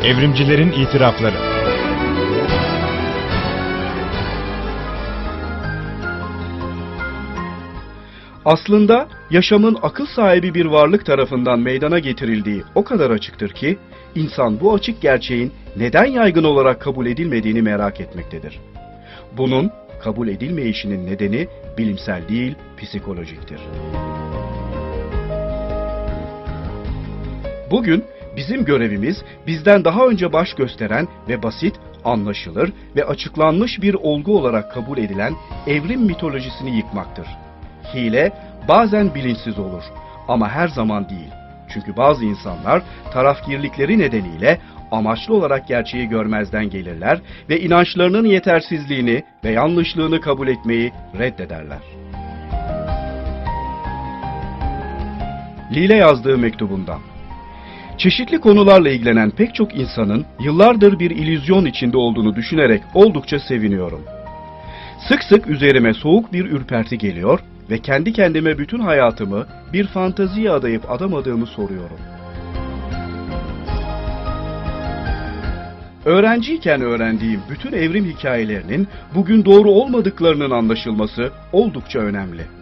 Evrimcilerin itirafları. Aslında yaşamın akıl sahibi bir varlık tarafından meydana getirildiği o kadar açıktır ki, insan bu açık gerçeğin neden yaygın olarak kabul edilmediğini merak etmektedir. Bunun kabul edilmeyişinin nedeni bilimsel değil, psikolojiktir. Bugün bizim görevimiz bizden daha önce baş gösteren ve basit, anlaşılır ve açıklanmış bir olgu olarak kabul edilen evrim mitolojisini yıkmaktır. Hile bazen bilinçsiz olur ama her zaman değil. Çünkü bazı insanlar tarafgirlikleri nedeniyle amaçlı olarak gerçeği görmezden gelirler ve inançlarının yetersizliğini ve yanlışlığını kabul etmeyi reddederler. Lile yazdığı mektubunda: çeşitli konularla ilgilenen pek çok insanın yıllardır bir illüzyon içinde olduğunu düşünerek oldukça seviniyorum. Sık sık üzerime soğuk bir ürperti geliyor ve kendi kendime bütün hayatımı bir fanteziye adayıp adamadığımı soruyorum. Öğrenciyken öğrendiğim bütün evrim hikayelerinin bugün doğru olmadıklarının anlaşılması oldukça önemli.